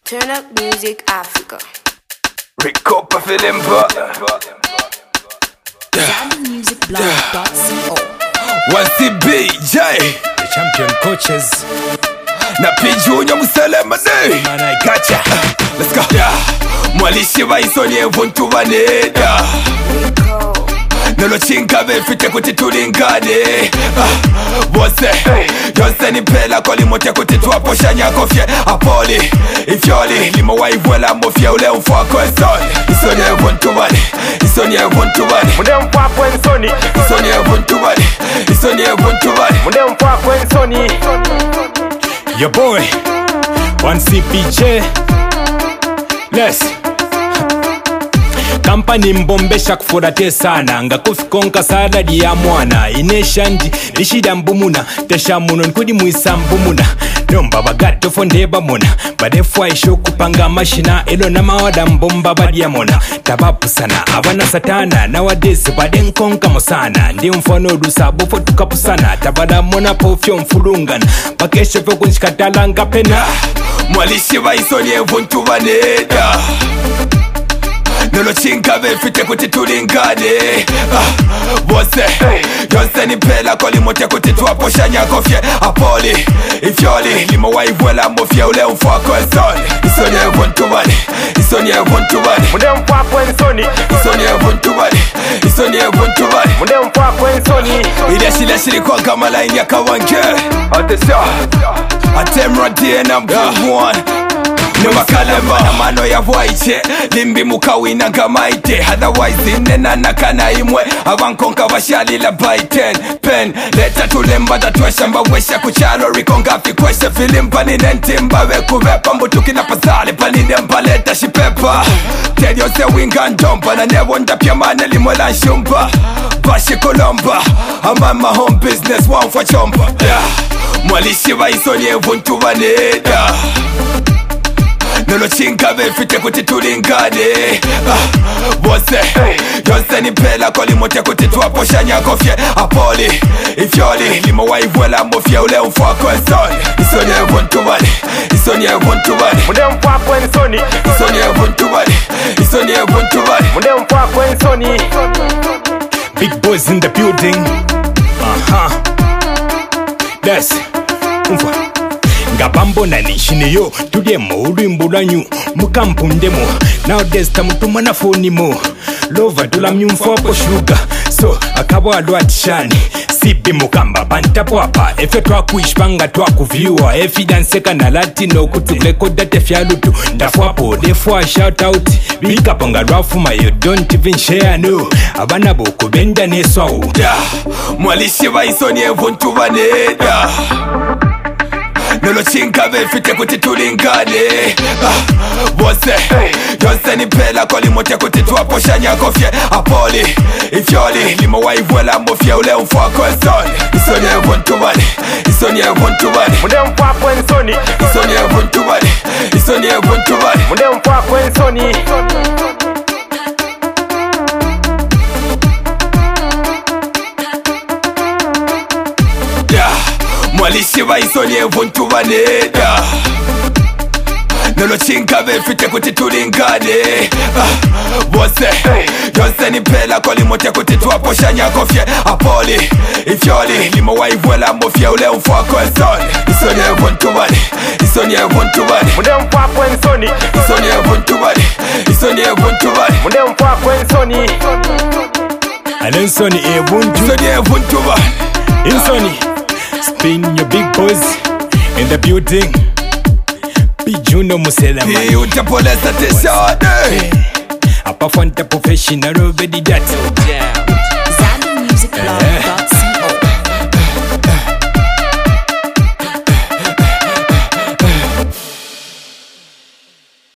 Turn up music, Africa. Recopa Filimba. ZambianMusicBlog.co. 1CBJ, the champion coaches. na P-Junior Muselema day. Man, I gotcha. Let's go. Mwalishi wa isoni evuntu vaneda. Nolo chinka befite kuti tulingane. Bose yonse ni pela koli mote kuti tuwaposha nyakofye. Apoli ifyoli limo waivwela mofye ule mfwako esoni. Isoni evuntu vane, isoni evuntu vane. Munde mfwako ensoni, Isoni evuntu vane, isoni evuntu vane. munde mfwako ensoni. Your boy 1CBJ. Let's Kampani mbombesha kufurate sana nga kufikonka saladi ya mwana ineshandi lishida mbumuna tesha muno nkudi muisa mbumuna nomba bagato fondeba mona badefwa isho kupanga mashina elo na mawada mbomba badia mona tabapu sana abana satana na wadesi badenkonka mosana ndi mfano dusabo fotukapu sana tabada mona pofyo mfulungana bakesho fyo kunshikatalanga pena Mwalishi wa isoni evuntu vaneda. Nolo chinka befite kuti tulingane. Bose yonse ni pela koli mote kuti tuwaposha nyakofye. Apoli ifyoli limo waivwela mofye ule mfwako esoni. Isoni evuntu vane, isoni evuntu vane. Munde mfwako ensoni, Isoni evuntu vane, isoni evuntu vane. munde mfwako ensoni. Ile shili kwa kama line ya kawange. Attention, Atemra DNA one. Nemakalamba na mano ya voice limbi mukawina ngamaite otherwise inena nakana imwe abankonka bashalila by 10 pen leta tulemba tatweshamba wesha kuchalo rikonga fikwesha filimba ninentimba wekuvepa mbutukina pasale panine mpaleta shipepa tedio se winga ndomba na newonda pia mane limwela nshumba bashi kolomba I'm on my home business one for chomba Mwalishi wa isoni evuntu vaneda. Nolo chinka befite kuti tulingane. Bose yonse ni pela koli mote kuti tuwaposha nyakofye. Apoli ifyoli limo waivwela mofye ule mfwako esoni. Isoni evuntu vane, isoni evuntu vane. munde mfwako ensoni, Isoni evuntu vane, isoni evuntu vane. munde mfwako ensoni. Big boys in the building. That's umva ngabambo na nishiniyo tuliemo ulimbo lwanyu mukampundemo nowadays tamutuma na phone mo lova tula myumfopo sugar so akabwa lwatishani sibi mukamba bantapo apa efe twakuishpanga twakuviwa evidence kana latino kutulekoda tefyalutu ndafwapo defwa shout out bikaponga lwafuma you don't even share no abana boko benda neswawo Mwalishi wa isoni evuntu vaneda. Nolo chinka befite kuti tulingane. Bose yonse ni pela koli mote kuti tuwaposha nyakofye. Apoli ifyoli limo waivwela mofye ule mfwako esoni. Isoni evuntu vane, isoni evuntu vane. Munde mfwako ensoni, Isoni evuntu vane, isoni evuntu vane. munde mfwako ensoni. Mwalishi wa isoni evuntu vaneda. Nolo chinka befite kuti tulingane. Bose yonse ni pela koli mote kuti tuwaposha nyakofye. Apoli ifyoli limo waivwela mofye ule mfwako esoni. Isoni evuntu vane, isoni evuntu vane. Munde mfwako ensoni, Isoni evuntu vane, isoni evuntu vane. munde mfwako ensoni. Alensoni ebuntu Isoni evuntu vane. Insoni spin your big boys in the building P-Junior Muselema Utapolesa teshade. Apa fanta professional already that ZambianMusicBlog.co.